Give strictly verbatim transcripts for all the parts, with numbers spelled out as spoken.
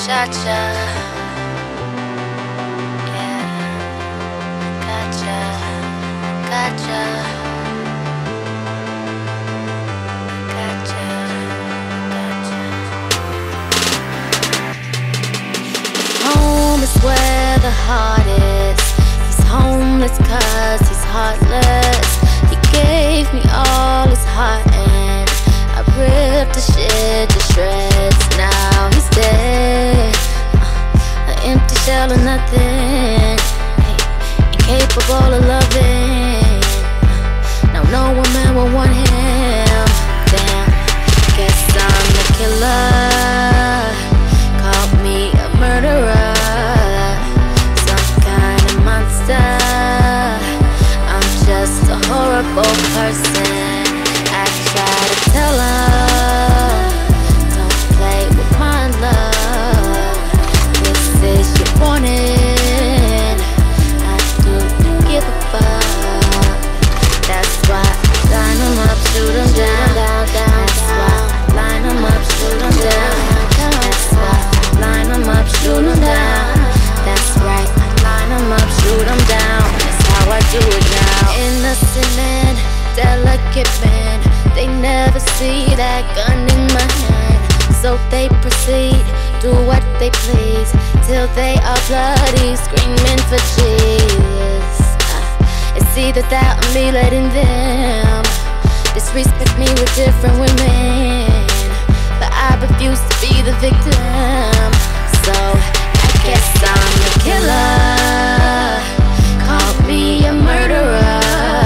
Gotcha. Yeah. Gotcha. Gotcha. Gotcha. Gotcha. Home is where the heart is. He's homeless cause he's heartless. He gave me all his heart and I ripped the shit to shreds. Now he's dead, uh, an empty shell of nothing, hey, incapable of loving. Now no woman will want him. Damn, guess I'm the killer. Call me a murderer, some kind of monster. I'm just a horrible person. I try to tell her, don't play with my love. This is your warning. I do give a fuck. That's why I line 'em up, shoot 'em down, down, down. That's why I line 'em up, shoot 'em down. That's why I line 'em up, shoot 'em down. That's right, I line 'em up, shoot 'em down. That's how I do it now. Innocent man, delicate man, they never see that gun in my hand. So they proceed, do what they please, till they are bloody, screaming for Jesus. uh, It's either that or me letting them disrespect me with different women, but I refuse to be the victim. So I guess I'm the killer. Call me a murderer,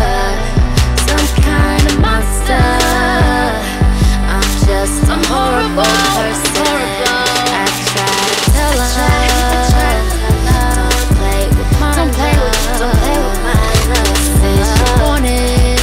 some kind of monster. I'm just a horrible person. I try to tell her, don't play with my don't play with, don't play with my love. This is your warning.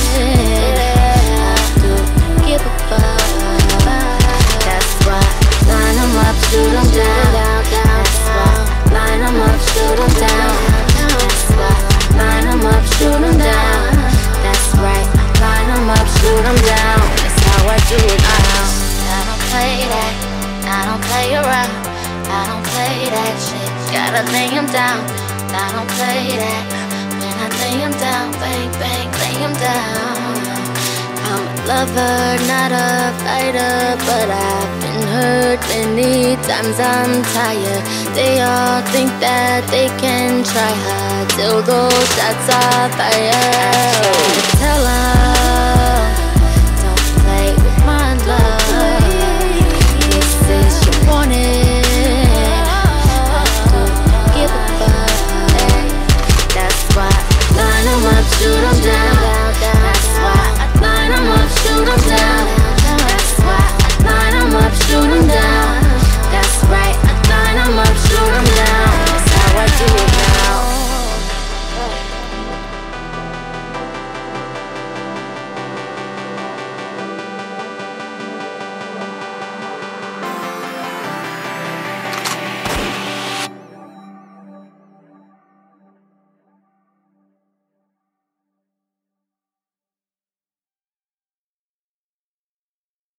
I do give a fuck. That's why line 'em up, shoot 'em down. That's why line 'em up, shoot 'em down. That's why line 'em up, shoot 'em down. That's right, line 'em up, shoot 'em down. That's how I do it now. I don't play that, I don't play around. I don't play that shit, gotta lay 'em down. I don't play that, when I lay 'em down, bang, bang, lay 'em down. I'm a lover, not a fighter, but I've been hurt many times, I'm tired. They all think that they can try hard till those shots are fired. I try to tell 'em